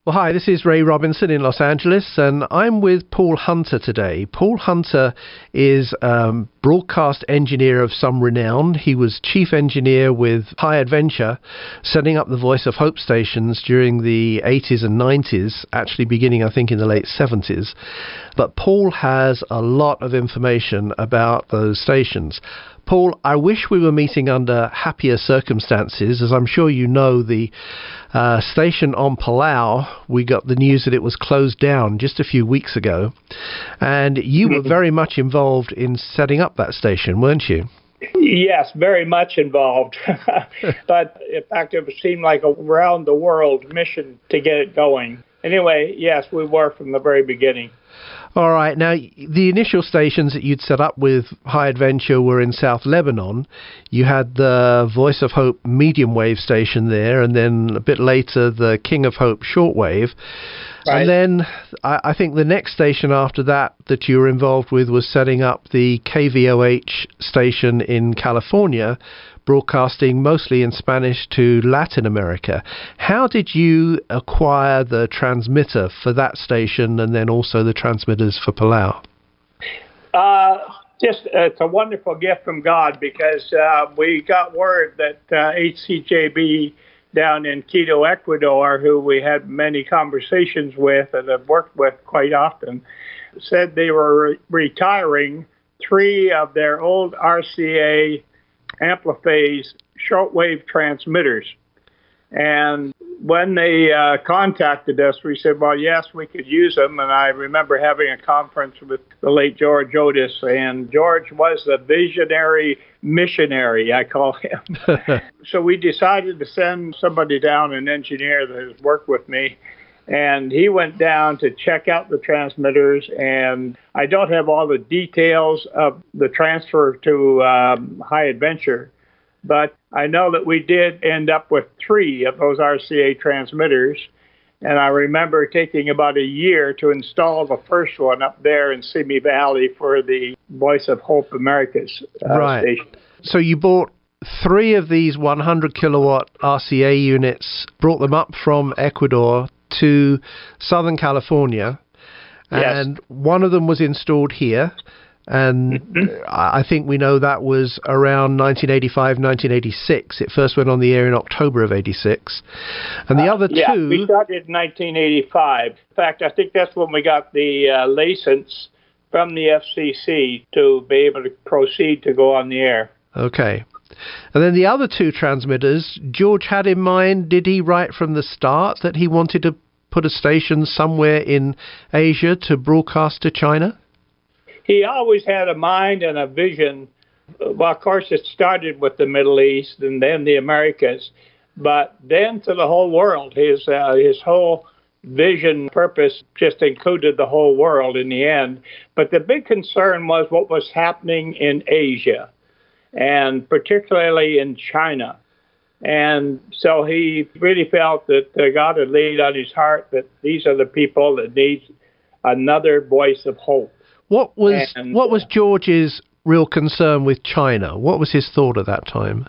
Well, hi, this is Ray Robinson in Los Angeles, and I'm with Paul Hunter today. Paul Hunter is broadcast engineer of some renown. He was chief engineer with High Adventure, setting up the Voice of Hope stations during the 80s and 90s, actually beginning, I think, in the late 70s. But Paul has a lot of information about those stations. Paul, I wish we were meeting under happier circumstances. As I'm sure you know, the station on Palau, we got the news that it was closed down just a few weeks ago. And you were very much involved in setting up that station, weren't you? Yes, very much involved. But in fact, it seemed like a round the world mission to get it going. Anyway, yes, we were from the very beginning. All right. Now, the initial stations that you'd set up with High Adventure were in South Lebanon. You had the Voice of Hope medium wave station there, and then a bit later, the King of Hope shortwave. Right. And then I think the next station after that you were involved with was setting up the KVOH station in California, broadcasting mostly in Spanish to Latin America. How did you acquire the transmitter for that station and then also the transmitters for Palau? It's a wonderful gift from God, because we got word that HCJB down in Quito, Ecuador, who we had many conversations with and have worked with quite often, said they were retiring 3 of their old RCA Ampliphase shortwave transmitters. And when they contacted us, we said, well, yes, we could use them. And I remember having a conference with the late George Otis, and George was the visionary missionary, I call him. So we decided to send somebody down, an engineer that has worked with me, and he went down to check out the transmitters. And I don't have all the details of the transfer to High Adventure, but I know that we did end up with 3 of those RCA transmitters. And I remember taking about a year to install the first one up there in Simi Valley for the Voice of Hope Americas station. So you bought 3 of these 100 kilowatt RCA units, brought them up from Ecuador to Southern California, and one of them was installed here. And I think we know that was around 1985, 1986. It first went on the air in October of 86. And the other 2... Yeah, we started in 1985. In fact, I think that's when we got the license from the FCC to be able to proceed to go on the air. Okay. And then the other 2 transmitters, George had in mind, did he write from the start that he wanted to put a station somewhere in Asia to broadcast to China? He always had a mind and a vision. Well, of course, it started with the Middle East and then the Americas, but then to the whole world. His whole vision, purpose just included the whole world in the end. But the big concern was what was happening in Asia, and particularly in China. And so he really felt that God had laid on his heart that these are the people that need another voice of hope. What was George's real concern with China? What was his thought at that time?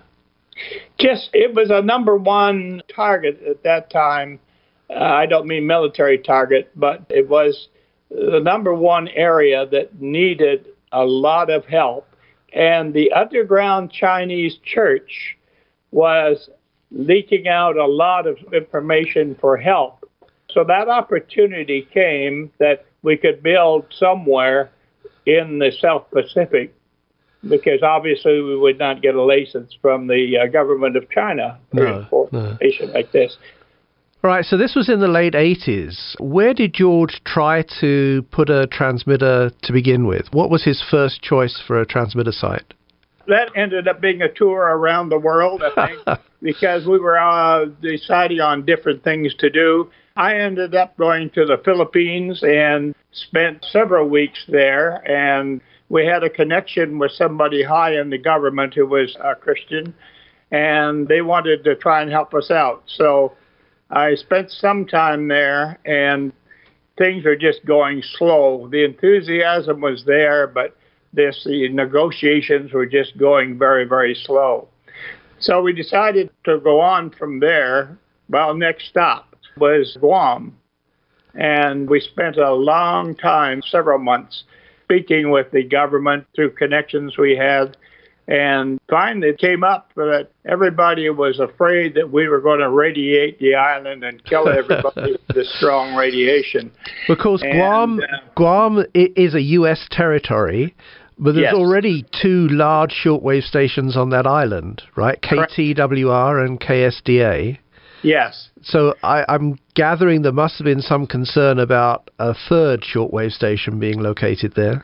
It was a number one target at that time. I don't mean military target, but it was the number one area that needed a lot of help. And the underground Chinese church was leaking out a lot of information for help. So that opportunity came that we could build somewhere in the South Pacific, because obviously we would not get a license from the government of China for a station like this. All right, so this was in the late 80s. Where did George try to put a transmitter to begin with? What was his first choice for a transmitter site? That ended up being a tour around the world, I think, because we were deciding on different things to do. I ended up going to the Philippines and spent several weeks there, and we had a connection with somebody high in the government who was a Christian, and they wanted to try and help us out. So I spent some time there, and things were just going slow. The enthusiasm was there, but the negotiations were just going very, very slow. So we decided to go on from there. Well, next stop was Guam. And we spent a long time, several months, speaking with the government through connections we had. And finally it came up that everybody was afraid that we were going to radiate the island and kill everybody with the strong radiation. Because Guam is a U.S. territory, but there's already two large shortwave stations on that island, right? KTWR and KSDA. Yes. So I'm gathering there must have been some concern about a third shortwave station being located there.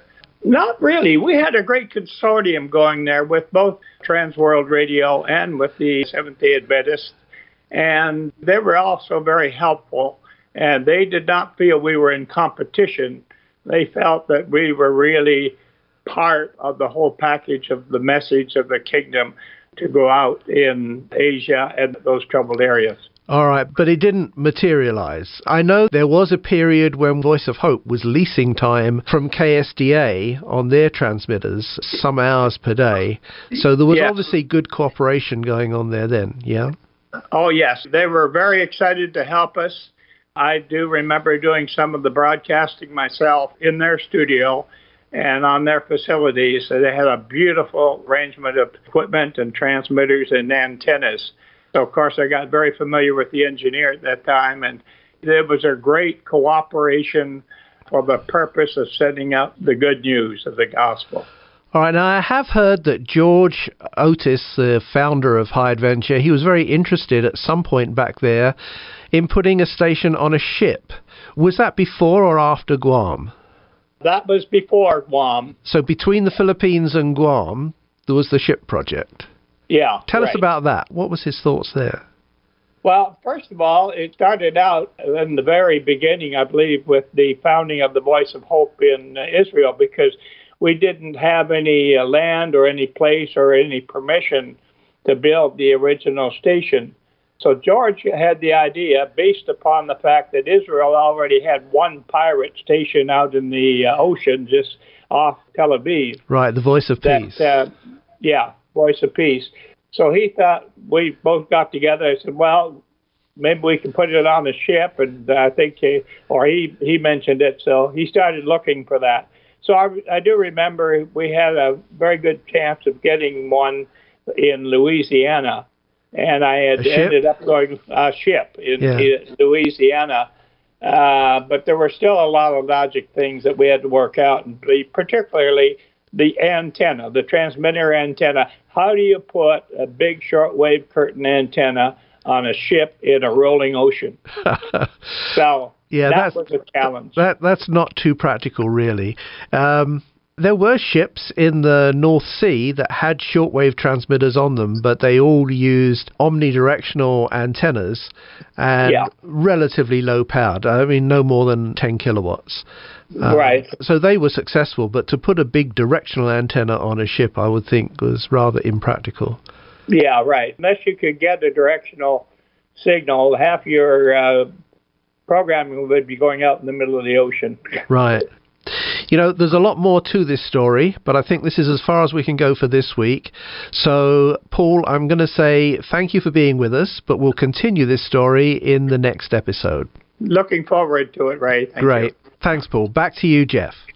Not really. We had a great consortium going there with both Trans World Radio and with the Seventh-day Adventists, and they were also very helpful, and they did not feel we were in competition. They felt that we were really part of the whole package of the message of the kingdom to go out in Asia and those troubled areas. All right, but it didn't materialize. I know there was a period when Voice of Hope was leasing time from KSDA on their transmitters, some hours per day. So there was obviously good cooperation going on there then, yeah? Oh, yes. They were very excited to help us. I do remember doing some of the broadcasting myself in their studio and on their facilities. So they had a beautiful arrangement of equipment and transmitters and antennas. So, of course, I got very familiar with the engineer at that time, and there was a great cooperation for the purpose of sending out the good news of the gospel. All right, now I have heard that George Otis, the founder of High Adventure, he was very interested at some point back there in putting a station on a ship. Was that before or after Guam? That was before Guam. So between the Philippines and Guam, there was the ship project. Yeah. Tell us about that. What was his thoughts there? Well, first of all, it started out in the very beginning, I believe, with the founding of the Voice of Hope in Israel, because we didn't have any land or any place or any permission to build the original station. So George had the idea, based upon the fact that Israel already had one pirate station out in the ocean just off Tel Aviv. Right, the Voice of Peace. Voice of Peace. So he thought, we both got together and said, well, maybe we can put it on a ship. And I think he mentioned it, so he started looking for that. So I do remember we had a very good chance of getting one in Louisiana. And I had ended up going a ship in Louisiana. But there were still a lot of logic things that we had to work out, and particularly the antenna, the transmitter antenna. How do you put a big shortwave curtain antenna on a ship in a rolling ocean? So that was a challenge. That's not too practical, really. There were ships in the North Sea that had shortwave transmitters on them, but they all used omnidirectional antennas and relatively low powered. I mean, no more than 10 kilowatts. Right. So they were successful, but to put a big directional antenna on a ship, I would think, was rather impractical. Yeah, right. Unless you could get a directional signal, half your programming would be going out in the middle of the ocean. Right. You know, there's a lot more to this story, but I think this is as far as we can go for this week. So, Paul, I'm going to say thank you for being with us, but we'll continue this story in the next episode. Looking forward to it, Ray. Thank you. Great. Thanks, Paul. Back to you, Jeff.